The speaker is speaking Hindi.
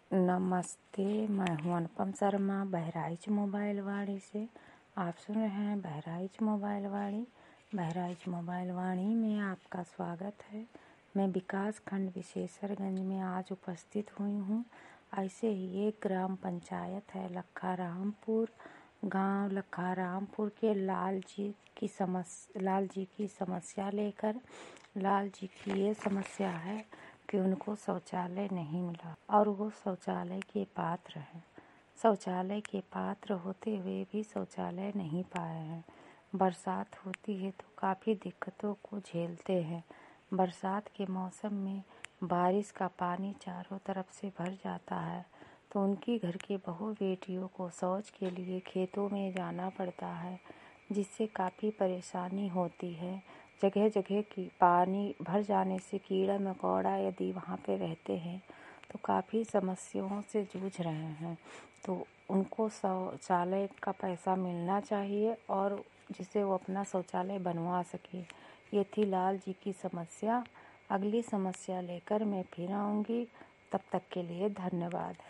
नमस्ते, मैं हूं अनुपम शर्मा बहराइच मोबाइल वाणी से। आप सुन रहे हैं बहराइच मोबाइल वाणी। बहराइच मोबाइल वाणी में आपका स्वागत है। मैं विकास खंड विशेषरगंज में आज उपस्थित हुई हूं। ऐसे ही एक ग्राम पंचायत है लखारामपुर, गांव लखारामपुर के लाल जी की समस्या लेकर। लाल जी की ये समस्या है कि उनको शौचालय नहीं मिला और वो शौचालय के पात्र हैं। शौचालय के पात्र होते हुए भी शौचालय नहीं पाए हैं। बरसात होती है तो काफ़ी दिक्कतों को झेलते हैं। बरसात के मौसम में बारिश का पानी चारों तरफ से भर जाता है तो उनकी घर के बहू बेटियों को शौच के लिए खेतों में जाना पड़ता है, जिससे काफ़ी परेशानी होती है। जगह जगह की पानी भर जाने से कीड़ा मकोड़ा यदि वहाँ पे रहते हैं तो काफ़ी समस्याओं से जूझ रहे हैं। तो उनको शौचालय का पैसा मिलना चाहिए और जिससे वो अपना शौचालय बनवा सके। ये थी लाल जी की समस्या। अगली समस्या लेकर मैं फिर आऊँगी। तब तक के लिए धन्यवाद।